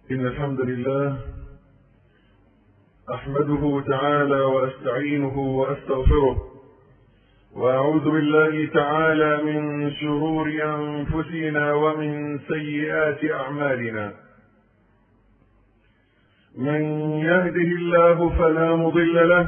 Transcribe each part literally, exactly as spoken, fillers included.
إن الحمد لله أحمده تعالى وأستعينه وأستغفره، وأعوذ بالله تعالى من شرور أنفسنا ومن سيئات أعمالنا. من يهده الله فلا مضل له،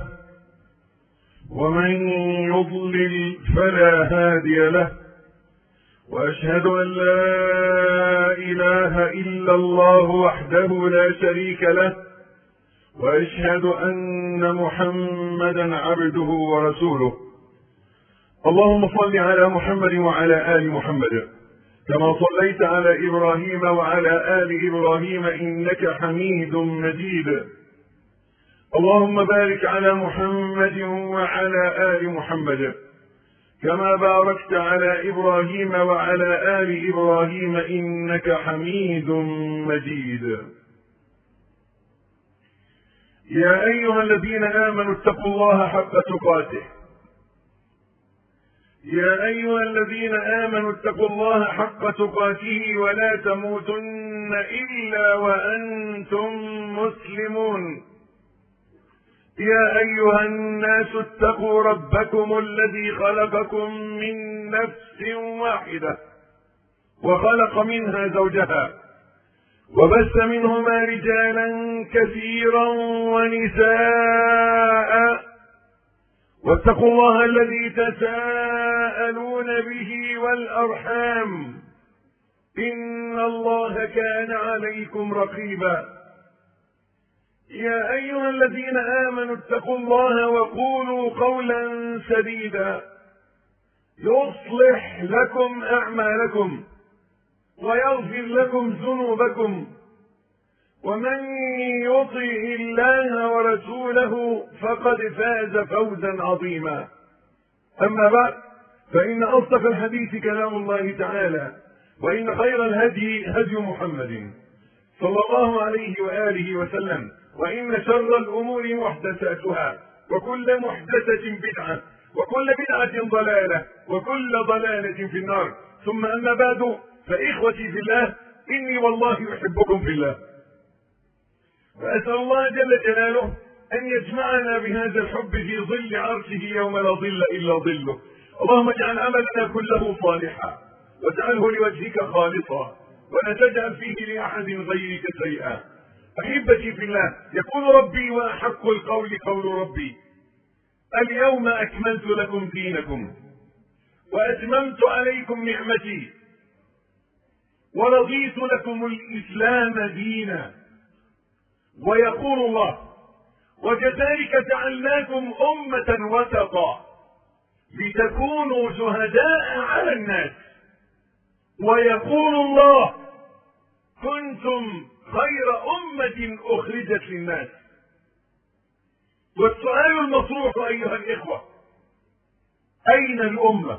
ومن يضلل فلا هادي له، وأشهد أن لا إله إلا الله وحده لا شريك له، وأشهد أن محمدا عبده ورسوله. اللهم صل على محمد وعلى آل محمد كما صليت على إبراهيم وعلى آل إبراهيم إنك حميد مجيد. اللهم بارك على محمد وعلى آل محمد كما باركت على إبراهيم وعلى آل إبراهيم إنك حميد مجيد. يا أيها الذين آمنوا اتقوا الله حق تقاته يا أيها الذين آمنوا اتقوا الله حق تقاته ولا تموتن إلا وأنتم مسلمون. يا أيها الناس اتقوا ربكم الذي خلقكم من نفس واحدة وخلق منها زوجها وبث منهما رجالا كثيرا ونساء، واتقوا الله الذي تساءلون به والأرحام إن الله كان عليكم رقيبا. يا أيها الذين آمنوا اتقوا الله وقولوا قولا سديدا يصلح لكم أعمالكم ويغفر لكم ذنوبكم، ومن يطع الله ورسوله فقد فاز فوزا عظيما. أما بعد، فإن أصدق الحديث كلام الله تعالى، وإن خير الهدي هدي محمد صلى الله عليه وآله وسلم، وإن شر الأمور محدثاتها، وكل محدثة بدعة، وكل بدعة ضلالة، وكل ضلالة في النار. ثم أما بعد، فإخوتي في الله، إني والله يحبكم في الله، وأسأل الله جل جلاله أن يجمعنا بهذا الحب في ظل عرشه يوم لا ظل إلا ظله. اللهم اجعل عملنا كله صالحا، واجعله لوجهك خالصا، ولا تجعل فيه لأحد غيرك شيئا. أحبتي في الله، يقول ربي وأحق القول قول ربي: اليوم أكملت لكم دينكم وأتممت عليكم نعمتي ورضيت لكم الإسلام دينا. ويقول الله: وكذلك جعلناكم أمة وسطا لتكونوا شهداء على الناس. ويقول الله: كنتم خير أمة أخرجت للناس. والسؤال المطروح أيها الإخوة: أين الأمة؟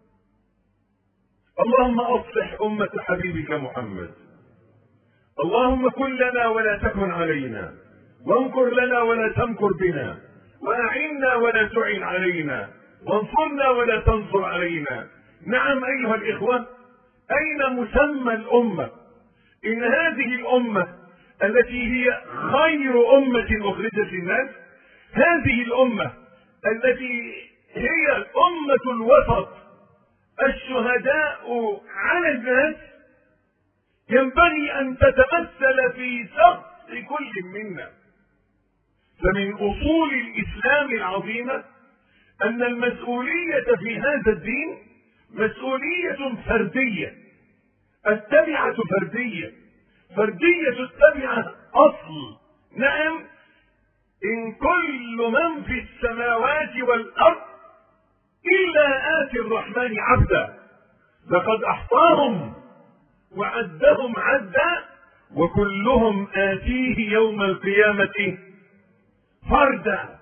اللهم أصلح أمة حبيبك محمد. اللهم كن لنا ولا تكن علينا، وانكر لنا ولا تمكر بنا، وأعنا ولا تعن علينا، وانصرنا ولا تنصر علينا. نعم أيها الإخوة، أين مسمى الأمة؟ إن هذه الأمة التي هي خير أمة أخرجت للناس، هذه الأمة التي هي الأمة الوسط الشهداء على الناس، ينبغي أن تتمثل في شخص كل منا. فمن أصول الإسلام العظيمة أن المسؤولية في هذا الدين مسؤولية فردية. التبعة فردية، فردية التبعة أصل. نعم، إن كل من في السماوات والأرض إلا آتي الرحمن عبدا، لقد أحصاهم وعدهم عدا، وكلهم آتيه يوم القيامة فردا.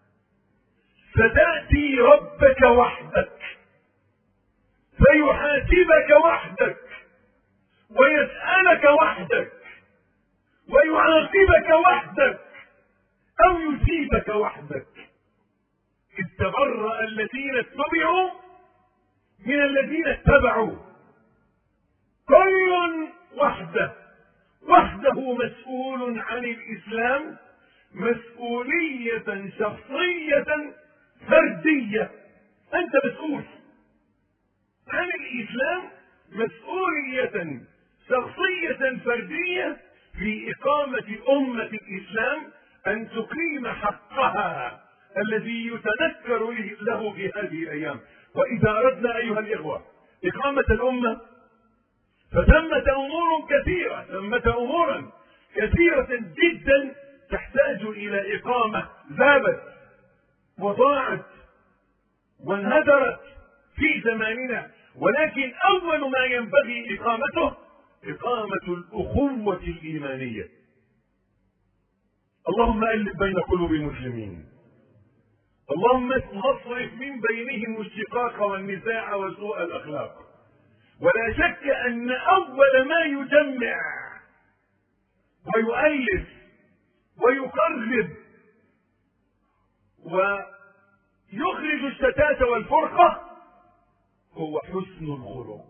ستأتي ربك وحدك فيحاسبك وحدك، ويسألك وحدك، ويعاقبك وحدك، أو يثيبك وحدك. إذ تبرأ الذين اتبعوا من الذين اتبعوا، كل وحده وحده مسؤول عن الإسلام مسؤولية شخصية فردية. أنت مسؤول عن الإسلام مسؤولية شخصية فردية في إقامة أمة الإسلام، أن تقيم حقها الذي يتذكر له في هذه الأيام. وإذا أردنا أيها الإخوة إقامة الأمة فثمة أمور كثيرة، ثمة أمورا كثيرة جدا تحتاج إلى إقامة ذابت وضاعت وانهدرت في زماننا، ولكن أول ما ينبغي إقامته إقامة الأخوة الإيمانية. اللهم ألف بين قلوب المسلمين، اللهم اصرف من بينهم الشقاق والنزاع وسوء الأخلاق. ولا شك أن أول ما يجمع ويؤلف ويقرب ويخرج الشتات والفرقة هو حسن الخلق.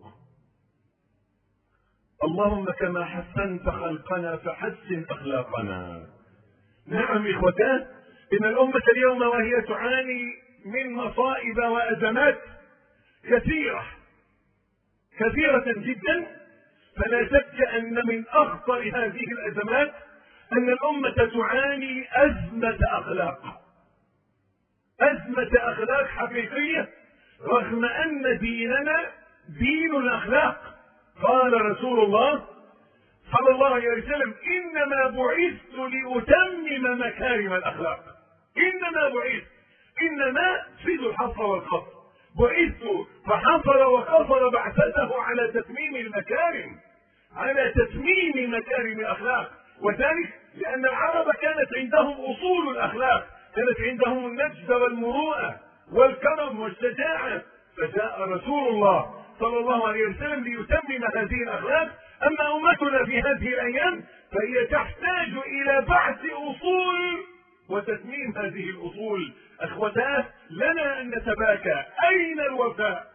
اللهم كما حسنت خلقنا فحسن أخلاقنا. نعم إخوتان، إن الأمة اليوم وهي تعاني من مصائب وأزمات كثيرة كثيرة جدا، فلا شك أن من أخطر هذه الأزمات أن الأمة تعاني أزمة أخلاق، أزمة أخلاق حقيقية، رغم أن ديننا دين الأخلاق. قال رسول الله صلى الله عليه وسلم: إنما بعثت لأتمم مكارم الأخلاق. إنما بعثت، إنما فيد الحصر والقصر، بعثت فحصر وقصر بعثته على تتميم المكارم، على تتميم مكارم الأخلاق. وذلك لأن العرب كانت عندهم أصول الأخلاق، كانت عندهم النجد والمروءة والكرم والشجاعة، فجاء رسول الله صلى الله عليه وسلم ليتمم هذه الأخلاق. أما أمتنا في هذه الأيام فهي تحتاج إلى بعث أصول وتتميم هذه الأصول. أخوتاه، لنا أن نتباكى: أين الوفاء؟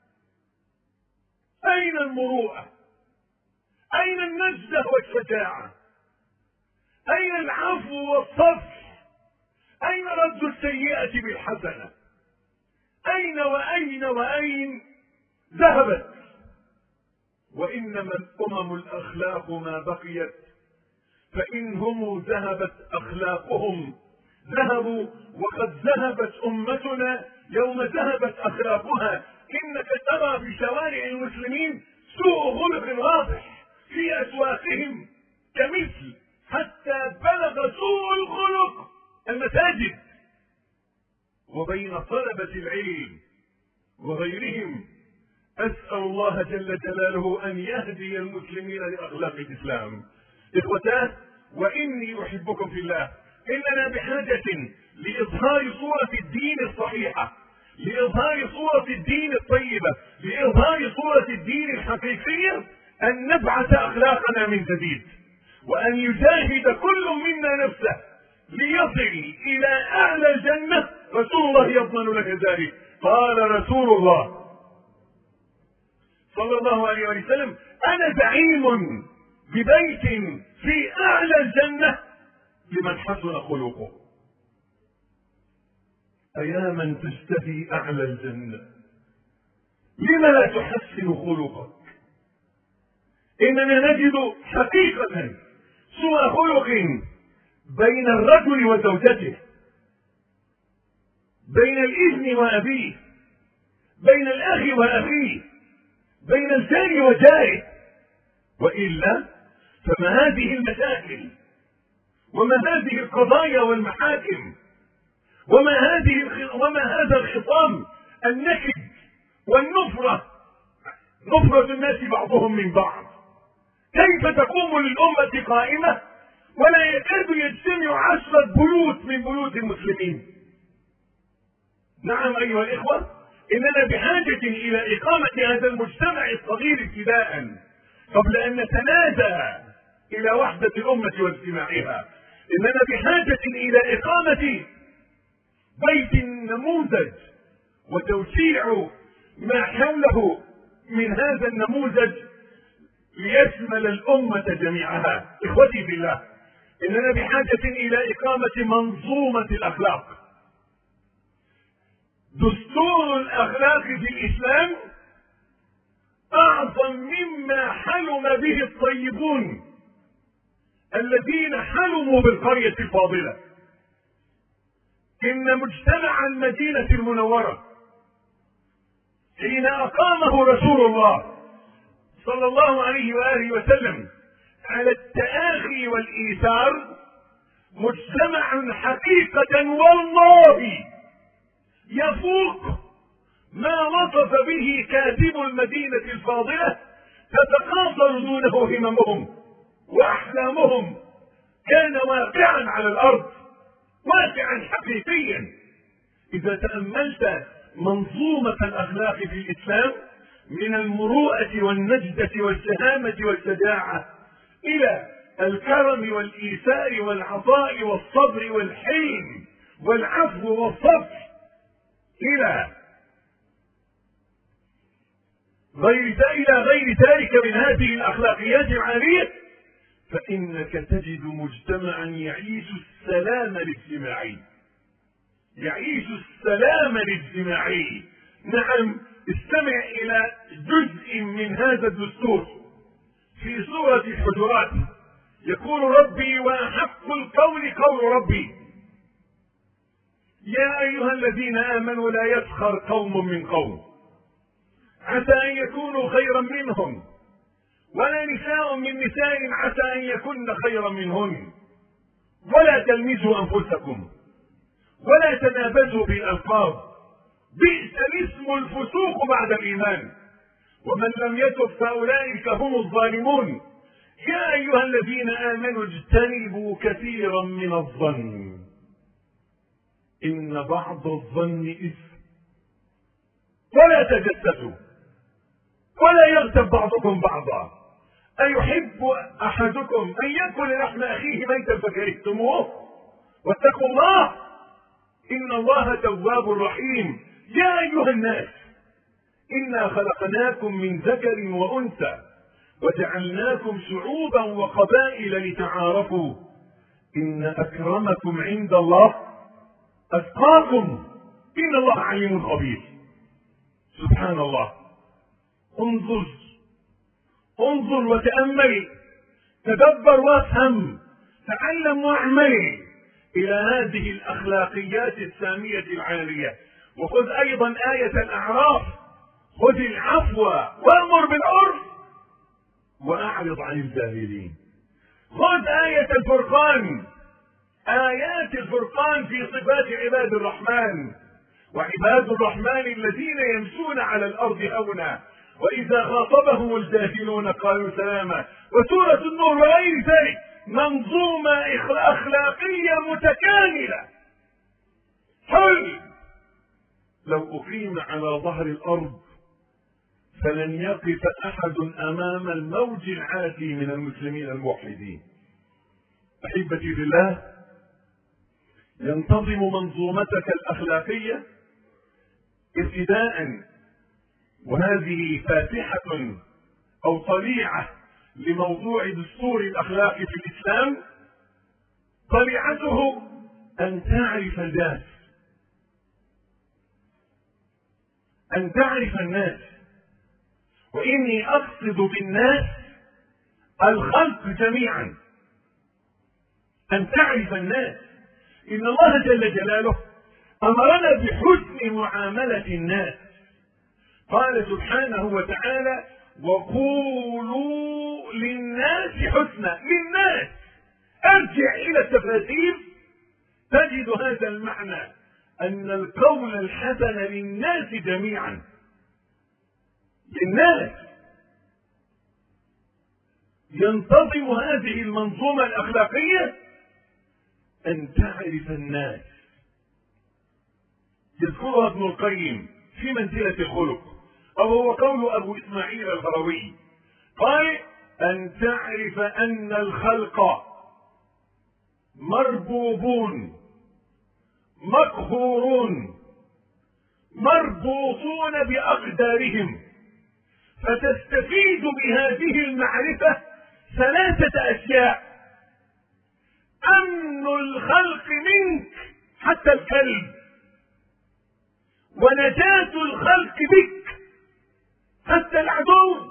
أين المروءة؟ أين النجدة والشجاعة؟ أين العفو والصفح؟ أين رد السيئة بالحسنة؟ أين وأين وأين ذهبت؟ وإنما الأمم الأخلاق ما بقيت، فإنهم ذهبت أخلاقهم ذهبوا، وقد ذهبت أمتنا يوم ذهبت أخلاقها. إنك ترى في شوارع المسلمين سوء خلق واضح، في أسواقهم كمثل، حتى بلغ سوء الخلق المساجد. وبين طلبة العلم وغيرهم أسأل الله جل جلاله أن يهدي المسلمين لأخلاق الإسلام. إخوتاه، وإني أحبكم في الله، إننا بحاجة لإظهار صورة الدين الصحيحة، لإظهار صورة الدين الطيبة، لإظهار صورة الدين الحقيقية، أن نبعث أخلاقنا من جديد، وأن يجاهد كل منا نفسه ليصل إلى أعلى الجنة. رسول الله يضمن لك ذلك. قال رسول الله صلى الله عليه وسلم: أنا زعيم ببيت في أعلى الجنة لمن حسن خلقه. أيا من تشتهي أعلى الجنة، لم لا تحسن خلقك؟ إننا نجد حقيقة سوء خلق بين الرجل وزوجته، بين الابن وأبيه، بين الأخ وأخيه، بين الجار وجاره. وإلا فما هذه المشاكل، وما هذه القضايا والمحاكم، وما هذه وما هذا الخصام النكد والنفرة، نفرة الناس بعضهم من بعض. كيف تقوم للأمة قائمة ولا يكاد يجتمع عشرة بيوت من بيوت المسلمين؟ نعم أيها الإخوة، إننا بحاجة إلى إقامة هذا المجتمع الصغير ابتداء قبل أن نتنازع إلى وحدة الأمة واجتماعها. إننا بحاجة إلى إقامة بيت النموذج وتوسيع ما حوله من هذا النموذج ليشمل الأمة جميعها. إخوتي بالله، إننا بحاجة إلى إقامة منظومة الأخلاق. دستور الأخلاق في الإسلام أعظم مما حلم به الطيبون الذين حلموا بالقرية الفاضلة. إن مجتمع المدينة المنورة حين أقامه رسول الله صلى الله عليه وآله وسلم على التآخي والإيثار مجتمع حقيقة والله يفوق ما وصف به كاتب المدينة الفاضلة، تتقاصر دونه هممهم وأحلامهم. كان واقعا على الأرض، واقعا حقيقيا. إذا تأملت منظومة الأخلاق في الإسلام من المروءة والنجدة والشهامة والشجاعة إلى الكرم والإيثار والعطاء والصبر والحلم والعفو والصفح إلى غير إلى غير ذلك من هذه الأخلاقيات العالية، فإنك تجد مجتمعا يعيش السلام الاجتماعي، يعيش السلام الاجتماعي. نعم، استمع إلى جزء من هذا الدستور في سورة الحجرات. يقول ربي وأحق القول قول ربي يا أيها الذين آمنوا لا يسخر قوم من قوم عسى أن يكونوا خيرا منهم ولا نساء من نساء عسى أن يكن خيرا منهن ولا تلمزوا أنفسكم ولا تنابزوا بالألقاب بئس الاسم الفسوق بعد الإيمان ومن لم يتب فأولئك هم الظالمون يا أيها الذين آمنوا اجتنبوا كثيرا من الظن إن بعض الظن إثم ولا تجسسوا ولا يغتب بعضكم بعضا أيحب أحدكم أن يأكل لحم أخيه ميتا فكرهتموه واتقوا الله إن الله تواب رحيم يا أيها الناس إنا خلقناكم من ذكر وأنثى وجعلناكم شعوبا وقبائل لتعارفوا إن أكرمكم عند الله أتقاكم إن الله عليم خبير. سبحان الله. انظر انظر وتأمل، تدبر وافهم، تعلم واعمل إلى هذه الأخلاقيات السامية العالية. وخذ أيضا آية الأعراف خذ العفو وأمر بالعرف وأعرض عن الجاهلين. خذ آية الفرقان، آيات الفرقان في صفات عباد الرحمن وعباد الرحمن الذين يمشون على الأرض هونا وإذا خاطبهم الجاهلون قالوا سلاما. وسورة النور وغير ذلك منظومة أخلاقية متكاملة. حل لو أقيم على ظهر الأرض فلن يقف أحد أمام الموج العاتي من المسلمين الموحدين. أحبتي في الله، ينتظم منظومتك الأخلاقية ابتداء، وهذه فاتحة أو طليعة لموضوع دستور الأخلاق في الإسلام. طليعته أن تعرف الناس، أن تعرف الناس، وإني أقصد بالناس الخلق جميعا. أن تعرف الناس، إن الله جل جلاله أمرنا بحسن معاملة الناس. قال سبحانه وتعالى وقولوا للناس حسنا. للناس، ارجع إلى التفاسير تجد هذا المعنى، أن القول الحسن للناس جميعا. للناس. ينتظم هذه المنظومة الأخلاقية أن تعرف الناس. يذكرها ابن القيم في منزلة الخلق، أو هو قول أبو إسماعيل الهروي، قال أن تعرف أن الخلق مربوبون مقهورون مربوطون بأقدارهم، فتستفيد بهذه المعرفة ثلاثة أشياء: أمن الخلق منك حتى الكلب، ونجاة الخلق بك حتى العدو،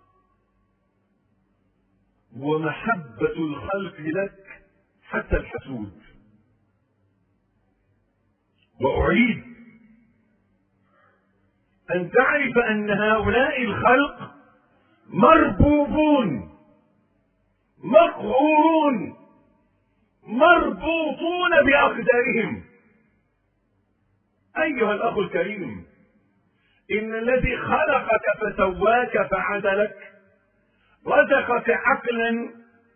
ومحبة الخلق لك حتى الحسود. وأعيد أن تعرف أن هؤلاء الخلق مربوبون مقهورون مربوطون بأقدارهم. أيها الأخ الكريم، إن الذي خلقك فسواك فعدلك رزقك عقلا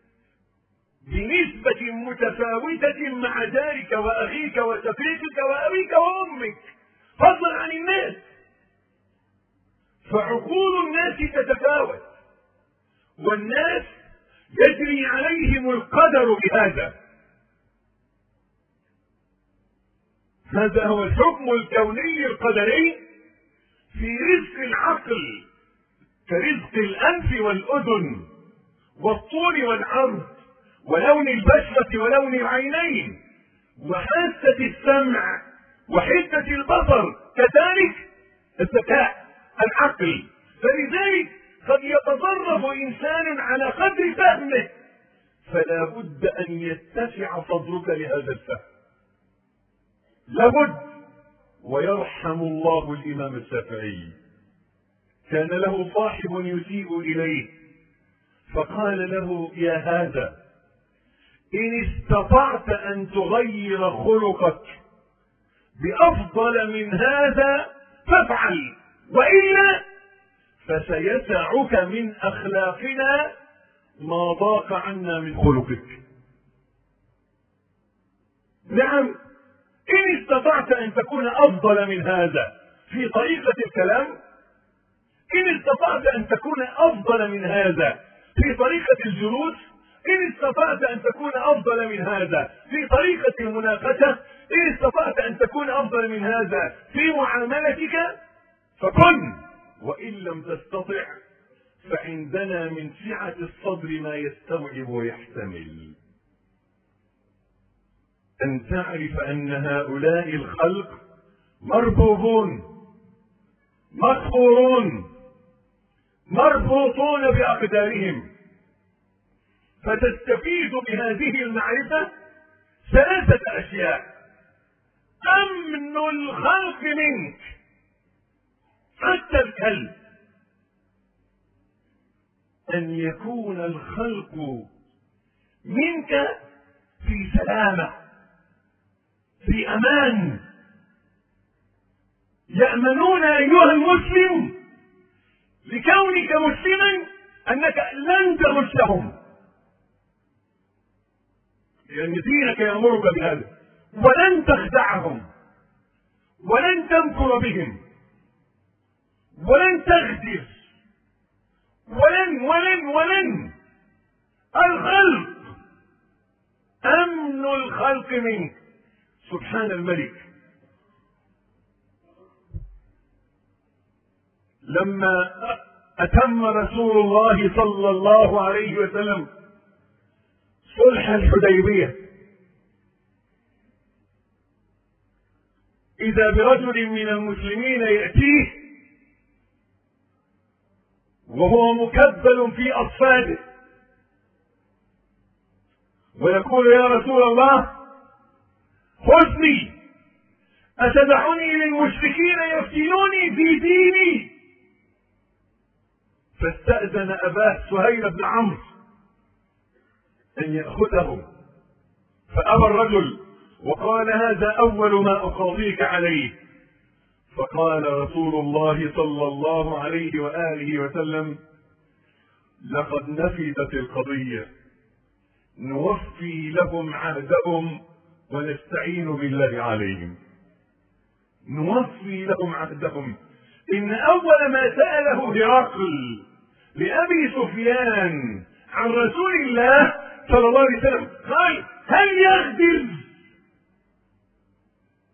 بنسبة متفاوتة مع جارك وأخيك وشقيقك وأبيك وأمك، فضلا عن الناس، فعقول الناس تتفاوت، والناس يجري عليهم القدر بهذا. هذا هو الحكم الكوني القدري في رزق العقل، كرزق الأنف والأذن والطول والعرض ولون البشرة ولون العينين وحاسة السمع وحدة البصر، كذلك الذكاء العقل. فلذلك قد يتصرف إنسان على قدر فهمه، فلا بد أن يتسع صدرك لهذا الفهم، لابد. ويرحم الله الإمام الشافعي، كان له صاحب يسيء إليه فقال له: يا هذا، إن استطعت أن تغير خلقك بأفضل من هذا فافعل، وإلا فسيسعك من أخلاقنا ما ضاق عنا من خلقك. نعم، إن استطعت أن تكون أفضل من هذا في طريقة الكلام، إن استطعت أن تكون أفضل من هذا في طريقة الجلوس، إن استطعت أن تكون أفضل من هذا في طريقة المناقشة، إن استطعت أن تكون أفضل من هذا في معاملتك فكن، وإن لم تستطع فعندنا من سعة الصدر ما يستوعب ويحتمل. أن تعرف أن هؤلاء الخلق مربوبون مقهورون مربوطون بأقدارهم، فتستفيد بهذه المعرفة ثلاثة أشياء: أمن الخلق منك حتى الكلب، أن يكون الخلق منك في سلامة في أمان، يأمنون أيها المسلم لكونك مسلما أنك لن تغشهم، لأن دينك يأمرك بهذا، ولن تخدعهم ولن تمكر بهم ولن تغدر ولن ولن ولن الخلق، أمن الخلق منك. سبحان الملك، لما أتم رسول الله صلى الله عليه وسلم صلح الحديبية، إذا برجل من المسلمين يأتيه وهو مكبل في أصفاده ويقول: يا رسول الله، خذني، أتدعني للمشركين يفتنوني في ديني؟ فاستأذن أباه سهيل بن عمرو أن يأخذه، فأبى الرجل وقال: هذا أول ما أقاضيك عليه. فقال رسول الله صلى الله عليه وآله وسلم: لقد نفذت القضية، نوفي لهم عهدهم ونستعين بالله عليهم. نوفي لهم عهدهم. إن أول ما سأله هرقل لأبي سفيان عن رسول الله صلى الله عليه وسلم قال: هل يغدر؟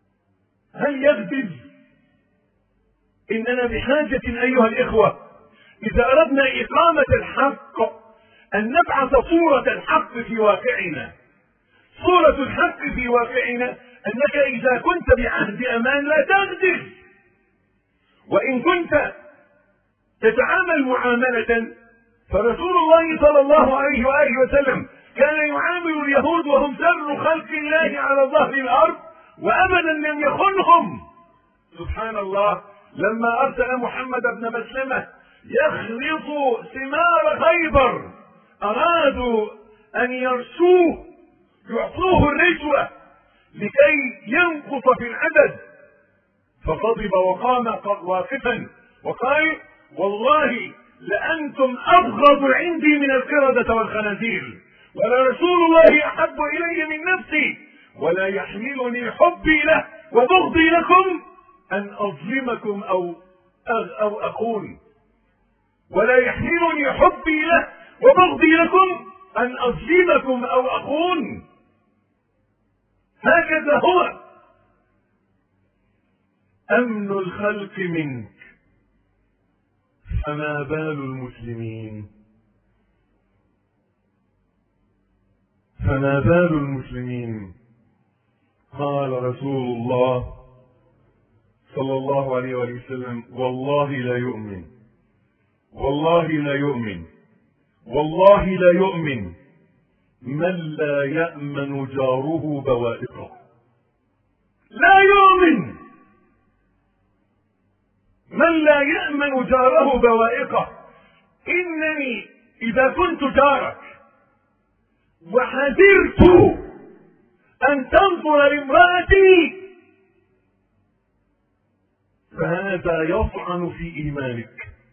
هل يغدر؟ إننا بحاجة أيها الإخوة إذا أردنا إقامة الحق أن نبعث صورة الحق في واقعنا. صورة الحق في واقعنا أنك إذا كنت بعهد أمان لا تغدر، وإن كنت تتعامل معاملة، فرسول الله صلى الله عليه وآله وسلم كان يعامل اليهود وهم شر خلق الله على ظهر الأرض وأبدا لم يخنهم. سبحان الله، لما أرسل محمد بن مسلمة يخلط ثمار خيبر أرادوا أن يرسوه يعطوه الرشوة لكي ينقص في العدد، فغضب وقام واقفا وقال: والله لأنتم أبغض عندي من القردة والخنازير، ولرسول الله أحب إلي من نفسي، ولا يحملني حبي له وبغضي لكم أن أظلمكم أو أو أخون، ولا يحملني حبي له وبغضي لكم أن أظلمكم أو أخون. هكذا هو أمن الخلق منك، فما بال المسلمين؟ فما بال المسلمين؟ قال رسول الله صلى الله عليه وسلم: والله لا يؤمن، والله لا يؤمن، والله لا يؤمن من لا يأمن جاره بوائقه. لا يؤمن من لا يأمن جاره بوائقه. إنني إذا كنت جارك وحذرت أن تنظر لامرأتي فهذا يطعن في إيمانك.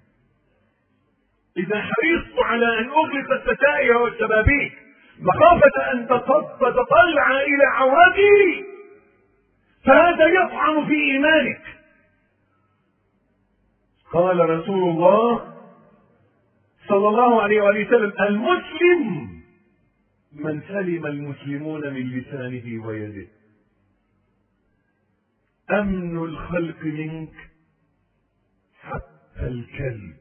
إذا حرصت على أن أغلق الستائر والشبابيك مخافة أن تتطلع إلى عورتي فهذا يطعن في إيمانك. قال رسول الله صلى الله عليه وسلم: المسلم من سلم المسلمون من لسانه ويده. أمن الخلق منك حتى الكلب.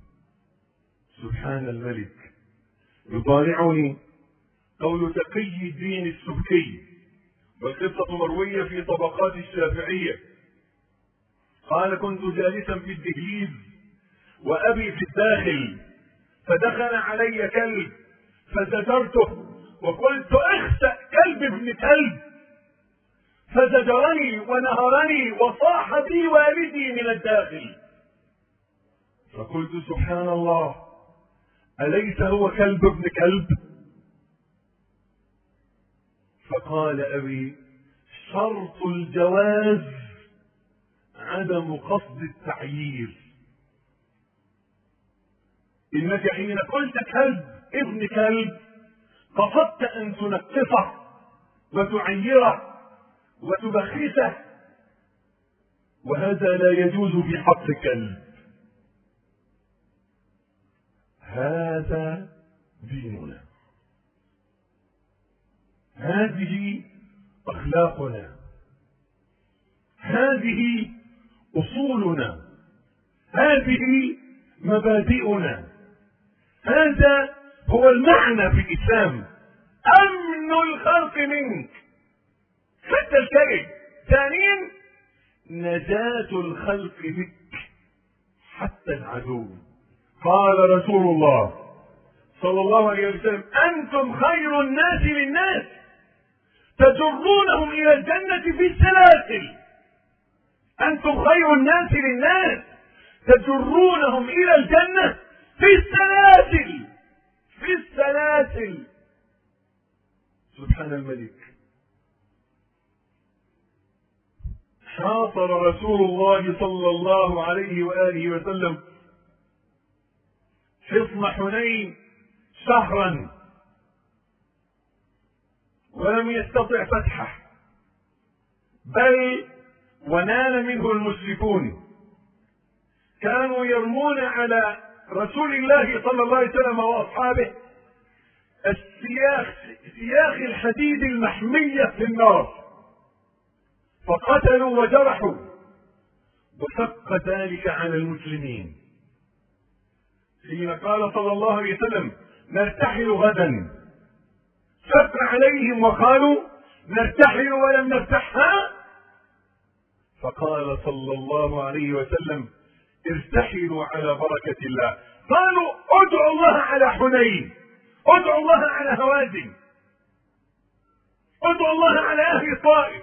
سبحان الملك. يضارعني قول تقي الدين السبكي، والقصة مروية في طبقات الشافعية. قال: كنت جالسا في الدهليز وأبي في الداخل، فدخل علي كلب فزجرته وقلت: اخسأ كلب ابن كلب، فزجرني ونهرني وصاح بي والدي من الداخل. فقلت: سبحان الله، أليس هو كلب ابن كلب؟ فقال أبي: شرط الجواز عدم قصد التعيير. إنك حين قلت كلب ابن كلب قصدت أن تنقصه وتعيره وتبخسه، وهذا لا يجوز في حق الكلب. هذا ديننا، هذه أخلاقنا، هذه أصولنا، هذه مبادئنا، هذا هو المعنى في الإسلام. أمن الخلق منك حتى الكلب. ثانيا نجاة الخلق بك حتى العدو. قال رسول الله صلى الله عليه وسلم: أنتم خير الناس للناس تجرونهم إلى الجنة في السلاسل. أنتم خير الناس للناس تجرونهم إلى الجنة في السلاسل، في السلاسل. سبحان الملك. حاصر رسول الله صلى الله عليه وآله وسلم حصن حنين شهرا ولم يستطع فتحه، بل ونال منه المشركون. كانوا يرمون على رسول الله صلى الله عليه وسلم واصحابه السياخ سياخ الحديد المحمية في النار، فقتلوا وجرحوا، وشق ذلك على المسلمين. حين قال صلى الله عليه وسلم نرتحل غدا، شق عليهم وقالوا نرتحل ولم نفتحها، فقال صلى الله عليه وسلم ارتحلوا على بركة الله. قالوا ادعوا الله على حنين، ادعوا الله على هوازن، ادعوا الله على اهل الطائف.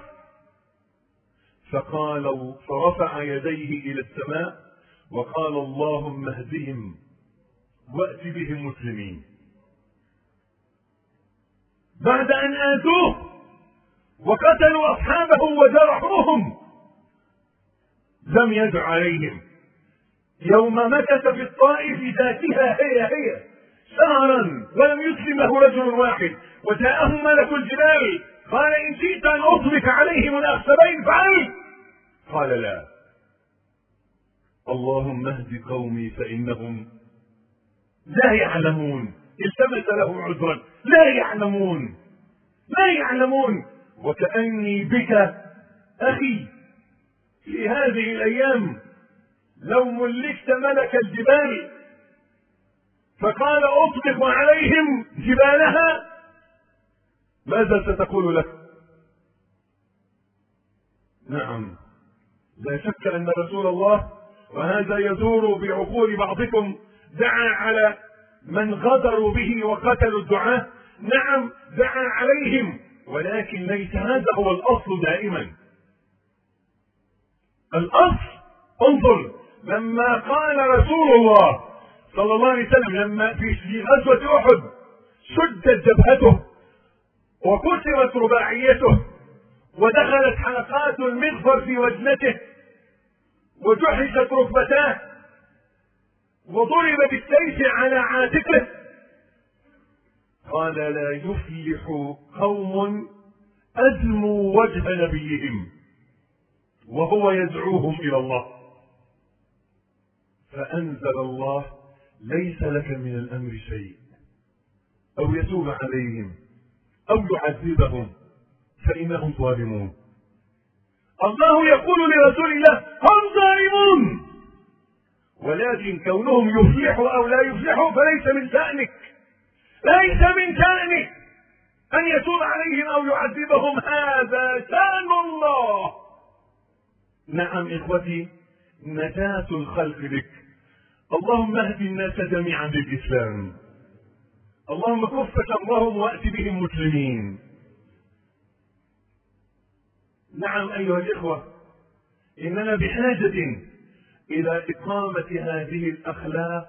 فقال فرفع يديه الى السماء وقال اللهم اهدهم وات بهم مسلمين. بعد ان آذوه وقتلوا اصحابه وجرحوهم لم يدع عليهم. يوم مكث في الطائف ذاتها هي هي شهرا ولم يسلم له رجل واحد، وجاءه ملك الجبال قال ان جئت ان اطلق عليهم الاخشبين فعلت، قال لا، اللهم اهد قومي فانهم لا يعلمون. التمس له عذرا، لا يعلمون لا يعلمون. وكأني بك اخي في هذه الايام لو ملكت ملك الجبال فقال اطلق عليهم جبالها، ماذا ستقول له؟ نعم، لا شك ان رسول الله، وهذا يدور بعقول بعضكم، دعا على من غدروا به وقتلوا الدعاة. نعم دعا عليهم، ولكن ليس هذا هو الاصل دائما. الاصل انظر لما قال رسول الله صلى الله عليه وسلم لما في غزوة احد شدت جبهته وكسرت رباعيته ودخلت حلقات المغفر في وجنته وجحشت ركبتاه وضرب بالسيف على عاتقه، قال لا يفلح قوم أدموا وجه نبيهم وهو يدعوهم إلى الله. فأنزل الله ليس لك من الأمر شيء، أو يتوب عليهم أو يعذبهم فإنهم ظالمون. الله يقول لرسول الله هم ظالمون، ولكن كونهم يفلحوا أو لا يفلحوا فليس من شأنك، ليس من شأنك أن يتوب عليهم أو يعذبهم، هذا شأن الله. نعم إخوتي، نجاة الخلق بك. اللهم اهد الناس جميعا بالإسلام، اللهم كف شرهم وأت بهم مسلمين. نعم أيها الإخوة، إننا بحاجة إلى إقامة هذه الأخلاق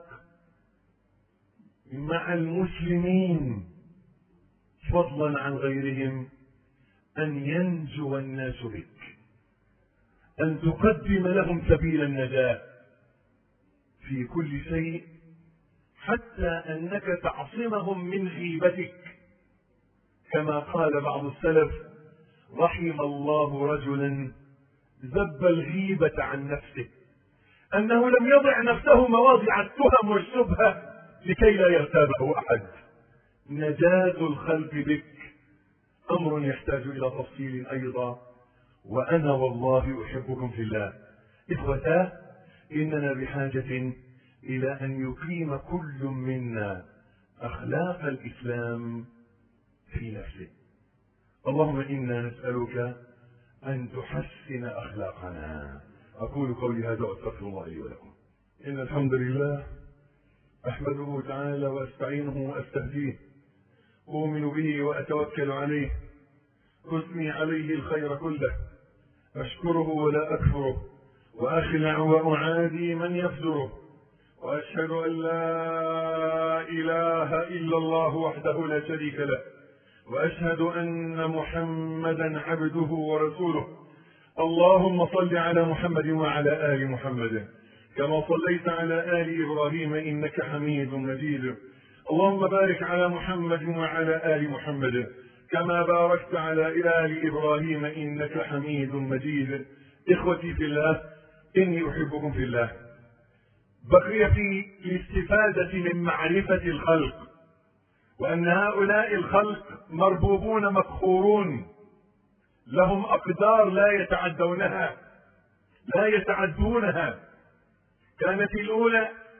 مع المسلمين فضلا عن غيرهم، أن ينجو الناس بك، أن تقدم لهم سبيل النجاة في كل شيء، حتى أنك تعصمهم من غيبتك. كما قال بعض السلف رحم الله رجلا ذب الغيبة عن نفسه، أنه لم يضع نفسه مواضع التهم والشبهة لكي لا يغتابه أحد. نجاة الخلق بك أمر يحتاج إلى تفصيل أيضا، وأنا والله أحبكم في الله. إخوتاه، إننا بحاجة إلى أن يقيم كل منا أخلاق الإسلام في نفسه. اللهم إنا نسألك أن تحسن أخلاقنا. أقول قولي هذا وأستغفر الله لي ولكم. إن الحمد لله أحمده تعالى وأستعينه وأستهديه، أؤمن به وأتوكل عليه، أثني عليه الخير كله، أشكره ولا أكفره، وأخلع وأعادي من يفجره، وأشهد أن لا إله إلا الله وحده لا شريك له، وأشهد أن محمدا عبده ورسوله. اللهم صل على محمد وعلى آل محمد كما صليت على آل إبراهيم إنك حميد مجيد. اللهم بارك على محمد وعلى آل محمد كما باركت على آل إبراهيم إنك حميد مجيد. إخوتي في الله، إني أحبكم في الله. بقي في الاستفادة من معرفة الخلق، وأن هؤلاء الخلق مربوبون مقهورون، لهم أقدار لا يتعدونها لا يتعدونها. كانت الأولى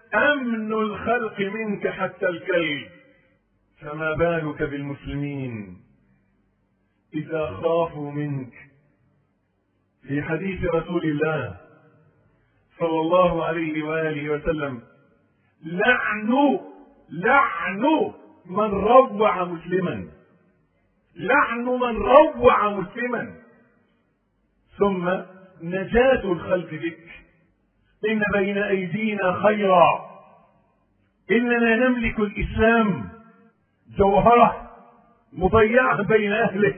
أمن الخلق منك حتى الكلب، فما بالك بالمسلمين إذا خافوا منك. في حديث رسول الله صلى الله عليه وآله وسلم: لعن لعن من روع مسلما، لعن من روع مسلما. ثم نجاة الخلق بك. إن بين أيدينا خيرا، إننا نملك الإسلام جوهرة مضيعة بين أهله،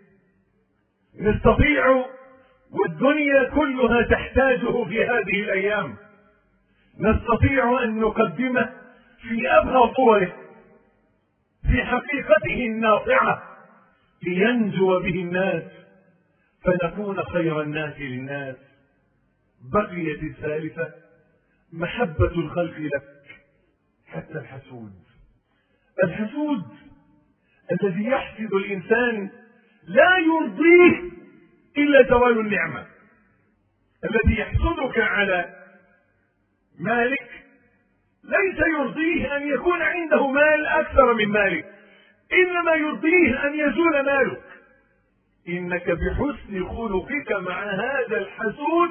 نستطيع والدنيا كلها تحتاجه في هذه الأيام، نستطيع أن نقدمه في أبهى صوره، في حقيقته الناصعة، لينجو به الناس فنكون خير الناس للناس. بقيت الثالثة: محبة الخلق لك حتى الحسود. الحسود الذي يحسد الإنسان لا يرضيه إلا زوال النعمة. الذي يحسدك على مالك ليس يرضيه أن يكون عنده مال أكثر من مالك، إنما يرضيه أن يزول مالك. إنك بحسن خلقك مع هذا الحسود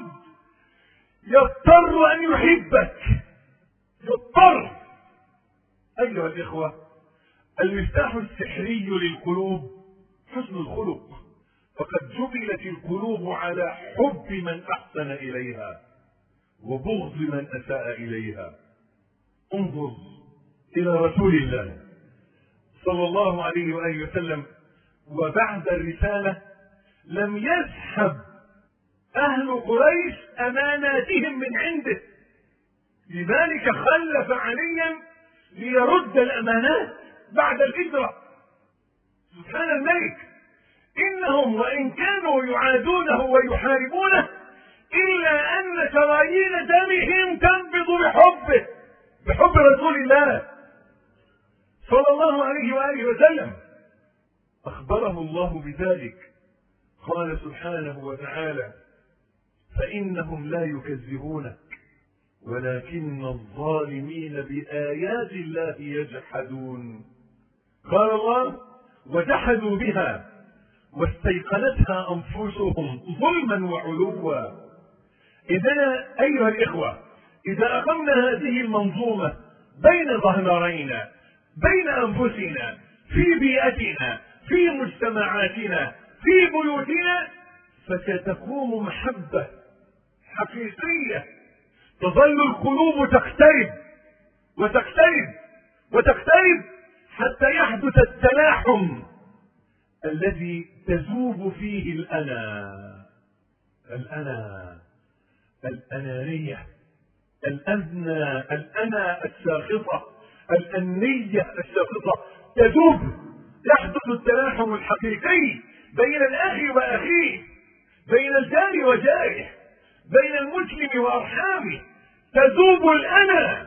يضطر أن يحبك، يضطر. أيها الإخوة، المفتاح السحري للقلوب حسن الخلق، فقد جبلت القلوب على حب من أحسن إليها وبغض من أساء إليها. انظر إلى رسول الله صلى الله عليه وآله وسلم، وبعد الرسالة لم يسحب أهل قريش أماناتهم من عنده، لذلك خلف عليا ليرد الأمانات بعد الهجرة. سبحان الملك، إنهم وإن كانوا يعادونه ويحاربونه إلا أن شرايين دمهم تنبض بحبه، بحب رسول الله صلى الله عليه وآله وسلم. أخبره الله بذلك، قال سبحانه وتعالى: فإنهم لا يكذبونك ولكن الظالمين بآيات الله يجحدون. قال الله: وجحدوا بها واستيقنتها أنفسهم ظلما وعلوا. إذن أيها الإخوة، إذا أقمنا هذه المنظومة بين ظهرينا، بين أنفسنا، في بيئتنا، في مجتمعاتنا، في بيوتنا، فستقوم محبة حقيقية، تظل القلوب تقترب وتقترب وتقترب حتى يحدث التلاحم الذي تذوب فيه الأنا الأنا الأنانية، الأنا الأنا الساخطة، الأنية الساخطة تذوب. يحدث التلاحم الحقيقي بين الأخ وأخيه، بين الجار وجاره، بين المسلم وأرحامه، تذوب الأنا،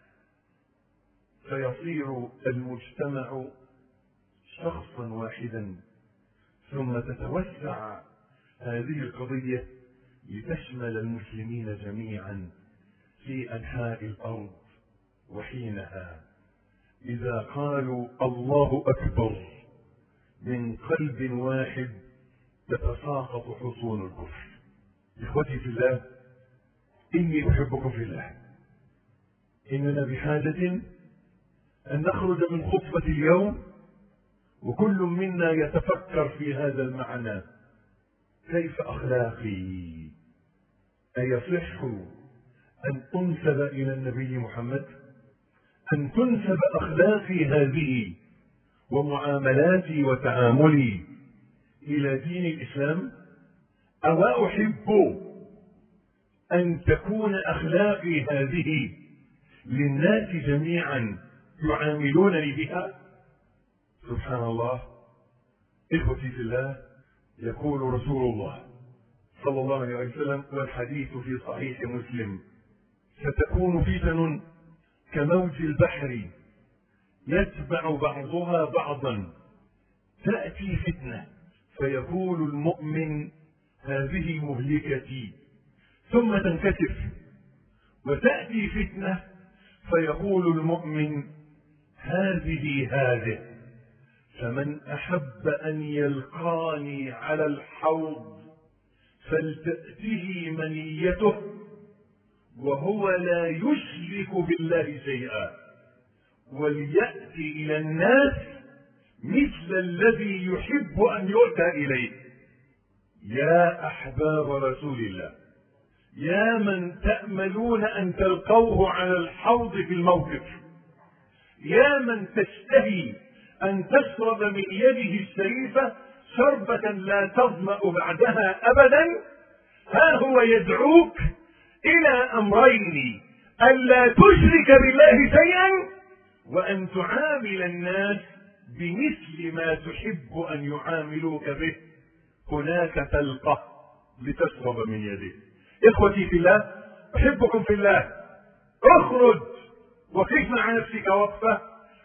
فيصير المجتمع شخصا واحدا. ثم تتوسع هذه القضية لتشمل المسلمين جميعا في أنحاء الأرض. وحينها إذا قالوا الله أكبر من قلب واحد تتساقط حصون الكفر. إخوتي في الله، إني أحبكم في الله. إننا بحاجة أن نخرج من خطبة اليوم وكل منا يتفكر في هذا المعنى: كيف أخلاقي؟ أيصح أن أنسب إلى النبي محمد؟ أن تنسب أخلاقي هذه ومعاملاتي وتعاملي إلى دين الإسلام؟ أو أحب أن تكون أخلاقي هذه للناس جميعا يعاملونني بها؟ سبحان الله. إخوتي في الله، يقول رسول الله صلى الله عليه وسلم، والحديث في صحيح مسلم: ستكون فتن كموج البحر يتبع بعضها بعضا. تأتي فتنة فيقول المؤمن: هذه مهلكتي، ثم تنكشف. وتأتي فتنة فيقول المؤمن هذه هذه، فمن أحب أن يلقاني على الحوض فلتأته منيته وهو لا يشرك بالله شيئا، وليأتي إلى الناس مثل الذي يحب أن يؤتى إليه. يا أحباب رسول الله، يا من تأملون أن تلقوه على الحوض في الموقف، يا من تشتهي أن تشرب من يده الشريفة شربة لا تظمأ بعدها أبدا، ها هو يدعوك إلى أمرين: ألا تشرك بالله شيئا، وأن تعامل الناس بمثل ما تحب أن يعاملوك به. هناك تلقى لتشرب من يده. إخوتي في الله، أحبكم في الله، اخرج وقف مع نفسك وقفة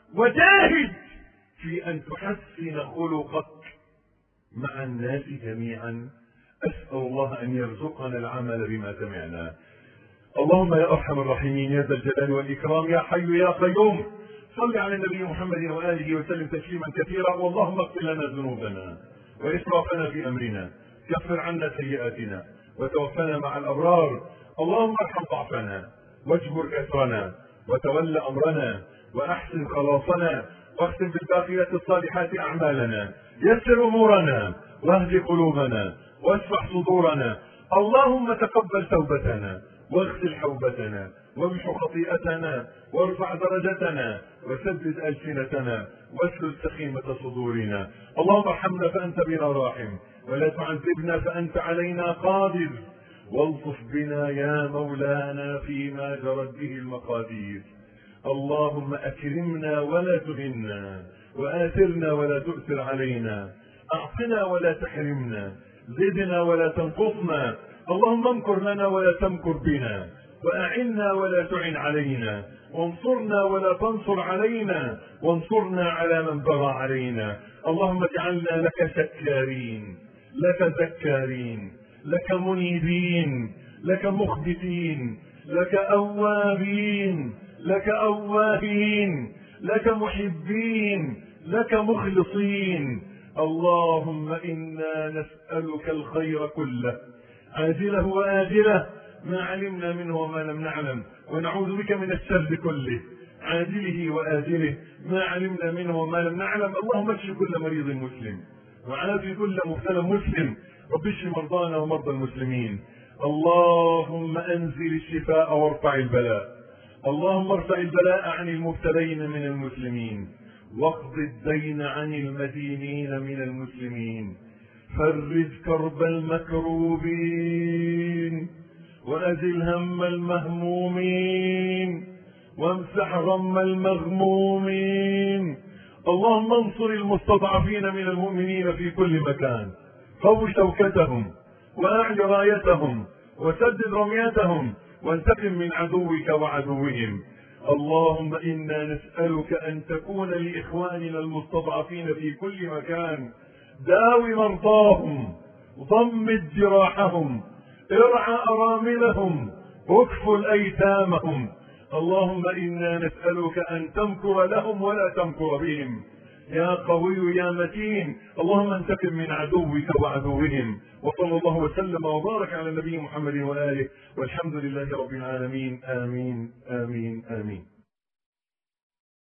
وجاهد في أن تحسن خلقك مع الناس جميعا. أسأل الله أن يرزقنا العمل بما سمعنا. اللهم يا أرحم الراحمين يا ذا الجلال والإكرام يا حي يا قيوم، صل على النبي محمد وآله وسلم تسليما كثيرا. واللهم اغفر لنا ذنوبنا وإسرافنا في أمرنا، كفر عنا سيئاتنا وتوفنا مع الأبرار. اللهم ارحم ضعفنا واجبر كسرنا وتول أمرنا وأحسن خلاصنا، واختم بالباقيات الصالحات أعمالنا، يسر أمورنا واهد قلوبنا واشرح صدورنا. اللهم تقبل توبتنا واغسل حوبتنا وامحو خطيئتنا وارفع درجتنا وسدد ألسنتنا واسلل سخيمة صدورنا. اللهم ارحمنا فأنت بنا راحم، ولا تعذبنا فأنت علينا قادر، والطف بنا يا مولانا فيما جرت به المقادير. اللهم أكرمنا ولا تهنا، وآثرنا ولا تؤثر علينا، أعطنا ولا تحرمنا، زدنا ولا تنقصنا. اللهم امكر لنا ولا تمكر بنا، وأعنا ولا تعن علينا، وانصرنا ولا تنصر علينا، وانصرنا على من بغى علينا. اللهم اجعلنا لك شكارين، لك ذكارين، لك منيبين، لك مخبتين، لك أوابين، لك أواهين، لك محبين، لك مخلصين. اللهم إنا نسألك الخير كله عاجله وآجله ما علمنا منه وما لم نعلم، ونعوذ بك من الشر كله عاجله وآجله ما علمنا منه وما لم نعلم. اللهم اشف كل مريض مسلم وعافي كل مبتلى مسلم، رب اشف مرضانا ومرضى المسلمين. اللهم أنزل الشفاء وارفع البلاء، اللهم ارفع البلاء عن المبتلين من المسلمين، واقض الدين عن المدينين من المسلمين، فرج كرب المكروبين، وأزل هم المهمومين، وامسح غم المغمومين. اللهم انصر المستضعفين من المؤمنين في كل مكان، قو شوكتهم وأعل رايتهم وسدد رميتهم، وانتقم من عدوك وعدوهم. اللهم إنا نسألك أن تكون لإخواننا المستضعفين في كل مكان، داوي مرضاهم، ضمد جراحهم، ارعى أراملهم، واكفل أيتامهم. اللهم إنا نسألك أن تمكر لهم ولا تمكر بهم، يا قوي يا متين. اللهم انتقم من عدوك وعدوهم. وصلى الله وسلم وبارك على النبي محمد وآله، والحمد لله رب العالمين. آمين آمين آمين.